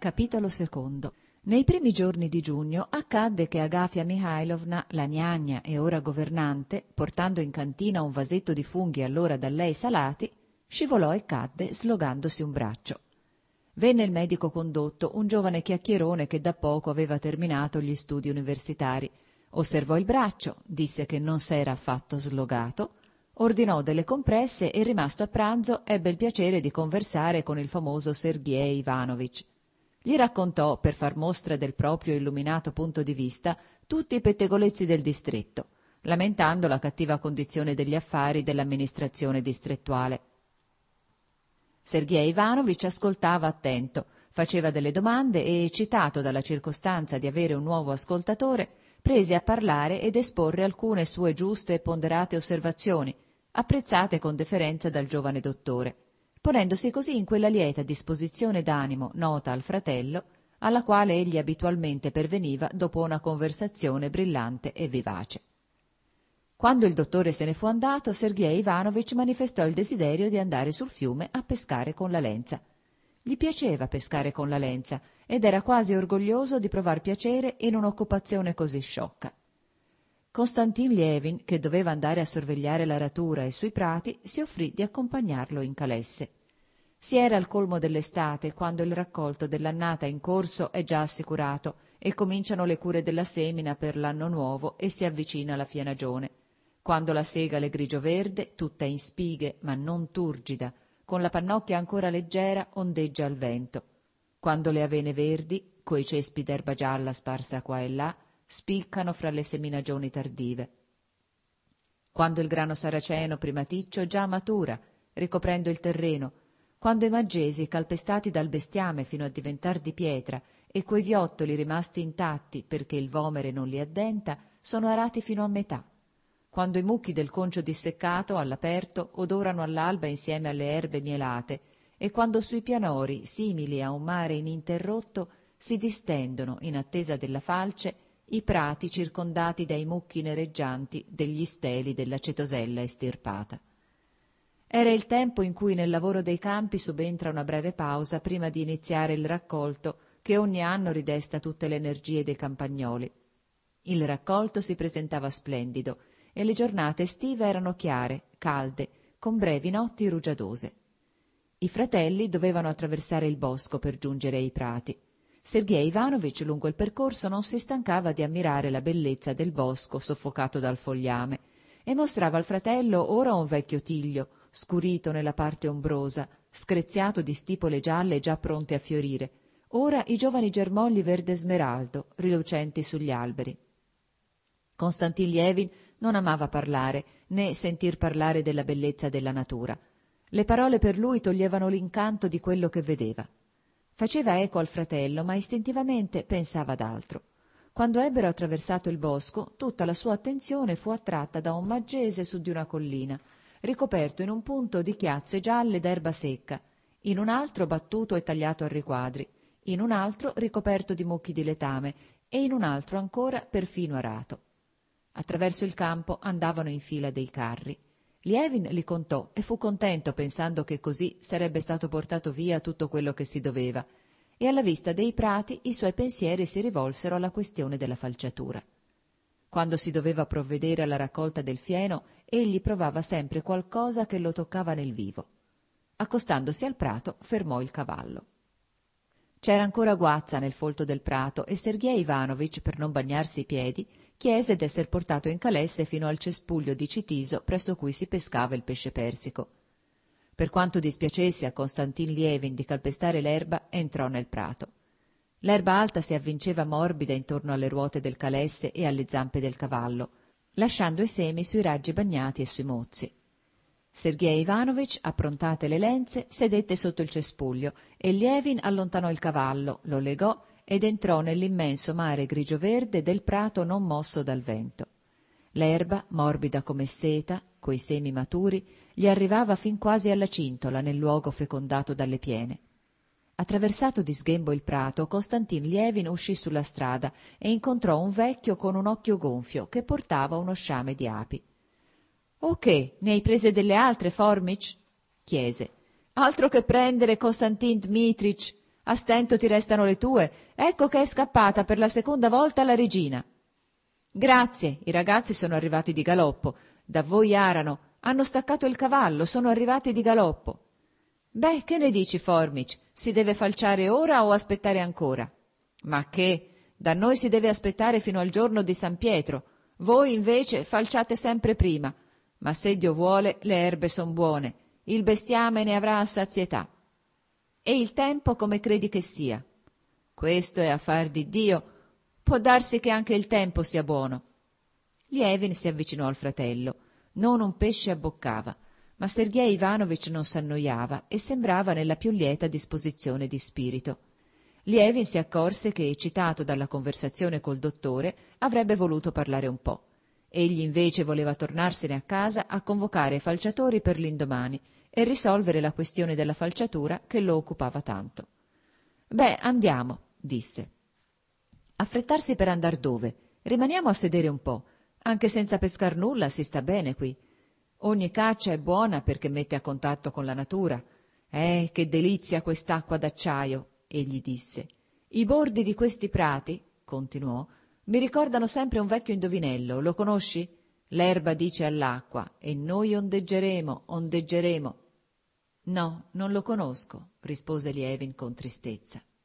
Capitolo secondo. Nei primi giorni di giugno accadde che Agafia Mihailovna, la gnagna e ora governante, portando in cantina un vasetto di funghi allora da lei salati, scivolò e cadde slogandosi un braccio. Venne il medico condotto, un giovane chiacchierone che da poco aveva terminato gli studi universitari. Osservò il braccio, disse che non s'era affatto slogato, ordinò delle compresse e, rimasto a pranzo, ebbe il piacere di conversare con il famoso Sergej Ivanovich. Gli raccontò, per far mostra del proprio illuminato punto di vista, tutti i pettegolezzi del distretto, lamentando la cattiva condizione degli affari dell'amministrazione distrettuale. Sergej Ivanovich ascoltava attento, faceva delle domande e, eccitato dalla circostanza di avere un nuovo ascoltatore, prese a parlare ed esporre alcune sue giuste e ponderate osservazioni, apprezzate con deferenza dal giovane dottore, ponendosi così in quella lieta disposizione d'animo nota al fratello, alla quale egli abitualmente perveniva dopo una conversazione brillante e vivace. Quando il dottore se ne fu andato, Sergej Ivanovich manifestò il desiderio di andare sul fiume a pescare con la lenza. Gli piaceva pescare con la lenza ed era quasi orgoglioso di provar piacere in un'occupazione così sciocca. Konstantin Lievin, che doveva andare a sorvegliare l'aratura e sui prati, si offrì di accompagnarlo in calesse. Si era al colmo dell'estate, quando il raccolto dell'annata in corso è già assicurato e cominciano le cure della semina per l'anno nuovo e si avvicina la fianagione, quando la segale grigio-verde, tutta in spighe ma non turgida, con la pannocchia ancora leggera, ondeggia al vento, quando le avene verdi, coi cespi d'erba gialla sparsa qua e là, spiccano fra le seminagioni tardive, quando il grano saraceno primaticcio già matura, ricoprendo il terreno, quando i maggesi, calpestati dal bestiame fino a diventar di pietra, e quei viottoli rimasti intatti perché il vomere non li addenta, sono arati fino a metà, quando i mucchi del concio disseccato all'aperto odorano all'alba insieme alle erbe mielate, e quando sui pianori, simili a un mare ininterrotto, si distendono, in attesa della falce, i prati circondati dai mucchi nereggianti degli steli della cetosella estirpata. Era il tempo in cui nel lavoro dei campi subentra una breve pausa prima di iniziare il raccolto, che ogni anno ridesta tutte le energie dei campagnoli. Il raccolto si presentava splendido e le giornate estive erano chiare, calde, con brevi notti rugiadose. I fratelli dovevano attraversare il bosco per giungere ai prati. Sergej Ivanovich lungo il percorso non si stancava di ammirare la bellezza del bosco soffocato dal fogliame e mostrava al fratello ora un vecchio tiglio, scurito nella parte ombrosa, screziato di stipole gialle già pronte a fiorire, ora i giovani germogli verde smeraldo, rilucenti sugli alberi. Konstantin Lievin non amava parlare, né sentir parlare della bellezza della natura. Le parole per lui toglievano l'incanto di quello che vedeva. Faceva eco al fratello, ma istintivamente pensava ad altro. Quando ebbero attraversato il bosco, tutta la sua attenzione fu attratta da un maggese su di una collina, ricoperto in un punto di chiazze gialle d'erba secca, in un altro battuto e tagliato a riquadri, in un altro ricoperto di mucchi di letame e in un altro ancora perfino arato. Attraverso il campo andavano in fila dei carri. Lievin li contò e fu contento pensando che così sarebbe stato portato via tutto quello che si doveva, e alla vista dei prati i suoi pensieri si rivolsero alla questione della falciatura. Quando si doveva provvedere alla raccolta del fieno, egli provava sempre qualcosa che lo toccava nel vivo. Accostandosi al prato, fermò il cavallo. C'era ancora guazza nel folto del prato e Sergej Ivanovich, per non bagnarsi i piedi, chiese d'esser portato in calesse fino al cespuglio di Citiso presso cui si pescava il pesce persico. Per quanto dispiacesse a Konstantin Lievin di calpestare l'erba, entrò nel prato. L'erba alta si avvinceva morbida intorno alle ruote del calesse e alle zampe del cavallo, lasciando i semi sui raggi bagnati e sui mozzi. Sergej Ivanovich, approntate le lenze, sedette sotto il cespuglio e Lievin allontanò il cavallo, lo legò ed entrò nell'immenso mare grigio-verde del prato non mosso dal vento. L'erba, morbida come seta, coi semi maturi, gli arrivava fin quasi alla cintola nel luogo fecondato dalle piene. Attraversato di sghembo il prato, Konstantin Lievin uscì sulla strada e incontrò un vecchio con un occhio gonfio che portava uno sciame di api. «O che, ne hai prese delle altre, Formic?» chiese. «Altro che prendere, Konstantin Dmitrich! A stento ti restano le tue. Ecco che è scappata per la seconda volta la regina. Grazie, i ragazzi sono arrivati di galoppo. Da voi arano. Hanno staccato il cavallo, sono arrivati di galoppo. Beh, che ne dici, Formic? Si deve falciare ora o aspettare ancora? Ma che? Da noi si deve aspettare fino al giorno di San Pietro. Voi, invece, falciate sempre prima. Ma se Dio vuole, le erbe son buone. Il bestiame ne avrà a sazietà. E il tempo come credi che sia? Questo è affar di Dio. Può darsi che anche il tempo sia buono. Lievin si avvicinò al fratello. Non un pesce abboccava, ma Sergej Ivanovich non s'annoiava e sembrava nella più lieta disposizione di spirito. Lievin si accorse che, eccitato dalla conversazione col dottore, avrebbe voluto parlare un po'. Egli invece voleva tornarsene a casa a convocare i falciatori per l'indomani e risolvere la questione della falciatura che lo occupava tanto. «Beh, andiamo», disse. «Affrettarsi per andar dove? Rimaniamo a sedere un po'. Anche senza pescar nulla si sta bene qui. Ogni caccia è buona perché mette a contatto con la natura. Che delizia quest'acqua d'acciaio!» egli disse. «I bordi di questi prati», continuò, «mi ricordano sempre un vecchio indovinello. Lo conosci? L'erba dice all'acqua, e noi ondeggeremo, ondeggeremo». «No, non lo conosco», rispose Lievin con tristezza.